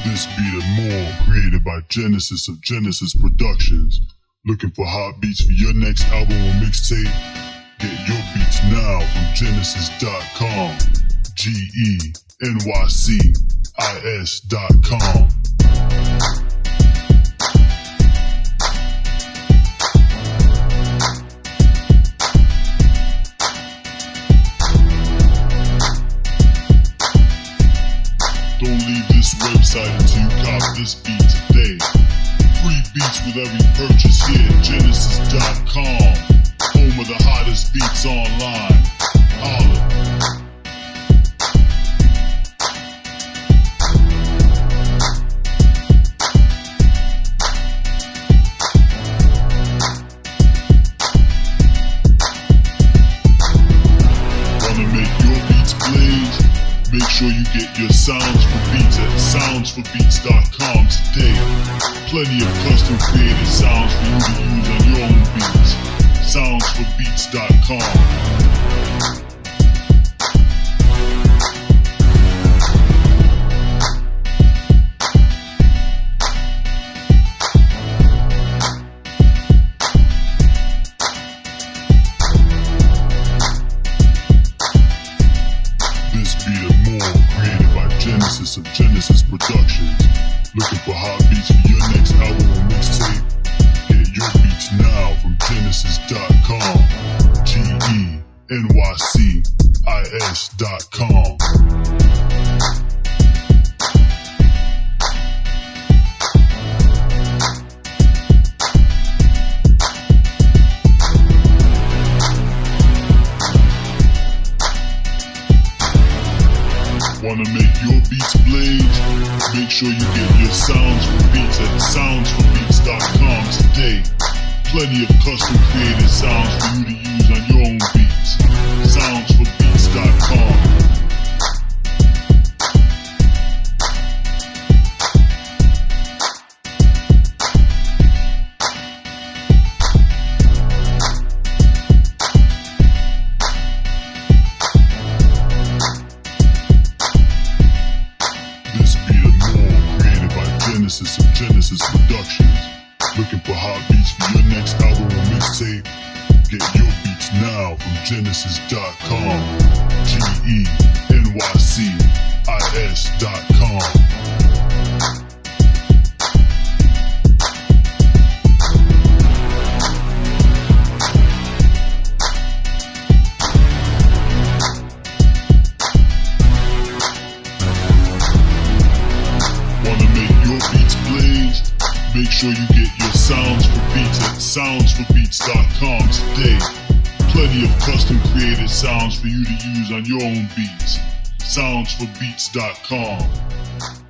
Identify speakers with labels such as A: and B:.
A: This beat and more, created by Genesis of Genesis Productions. Looking for hot beats for your next album or mixtape? Get your beats now from Genesis.com. GENYCIS.com. Don't leave this website until you cop this beat today. Free beats with every purchase here at Genesis.com. Home of the hottest beats online. Holla. Wanna make your beats blaze? Make sure you get your Sounds for Beats at soundsforbeats.com today. Plenty of custom created sounds for you to use on your own beats. Soundsforbeats.com. This beat and more, created by Genesis of Genesis Productions. Looking for hot beats for your next album or mixtape? Get your beats now from Genesis.com. GENYCIS.com. Wanna make your beats blaze? Make sure you get your Sounds for Beats at soundsforbeats.com today. Plenty of custom created sounds for you to use on your own beats. Soundsforbeats.com. Genesis of Genesis Productions. Looking for hot beats for your next album or mixtape? Get your beats now from Genesis.com. GENYCIS.com. Make sure you get your Sounds for Beats at soundsforbeats.com today. Plenty of custom created sounds for you to use on your own beats. Soundsforbeats.com.